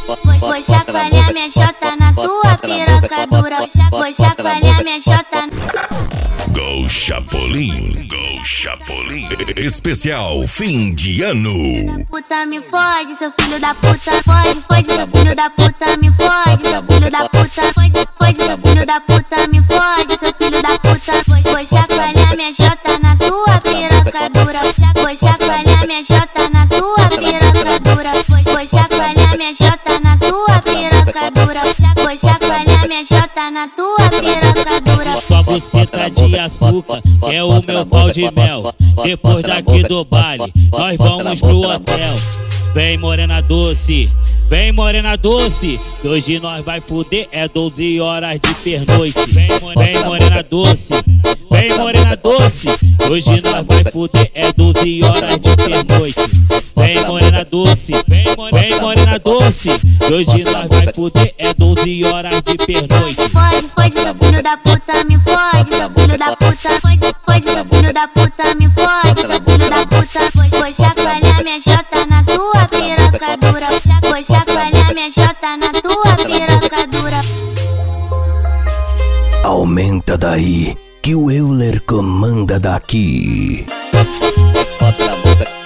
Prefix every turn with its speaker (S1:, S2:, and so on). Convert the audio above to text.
S1: Vou chacoalhar minha chota na tua piroca dura. Vou chacoalhar minha chota.
S2: Go Chapolin, Go Chapolin. Especial fim de ano.
S1: Puta me fode, seu filho da puta. Fode, seu filho da puta. Me fode, seu filho da puta. Fode, seu filho da puta. Me fode, seu filho da puta. Vou chacoalhar minha chota na tua piroca dura. Vou chacoalhar minha chota na tua piroca dura. Vou chacoalhar minha chota na tua piroca dura. Vou chacoalhar minha chota na tua piroca dura.
S3: Sua buceta de açúcar é o meu pau de mel. Depois daqui do baile, nós vamos pro hotel. Vem morena doce, vem morena doce, que hoje nós vai fuder, é 12 horas de pernoite. Vem morena doce, vem morena doce, que hoje nós vai fuder, é 12 horas de pernoite. Vem morena doce, vem morena doce, que hoje nós vai fuder, é 12 horas de pernoite.
S1: Fode, seu filho da puta, me fode, seu filho da puta. Fode, seu filho da puta, me fode, seu filho da puta. Vou chacoalhar minha chota na tua piroca dura. Vou chacoalhar minha chota na tua piroca dura.
S4: Aumenta daí, que o Euler comanda daqui.
S5: Bota na boca.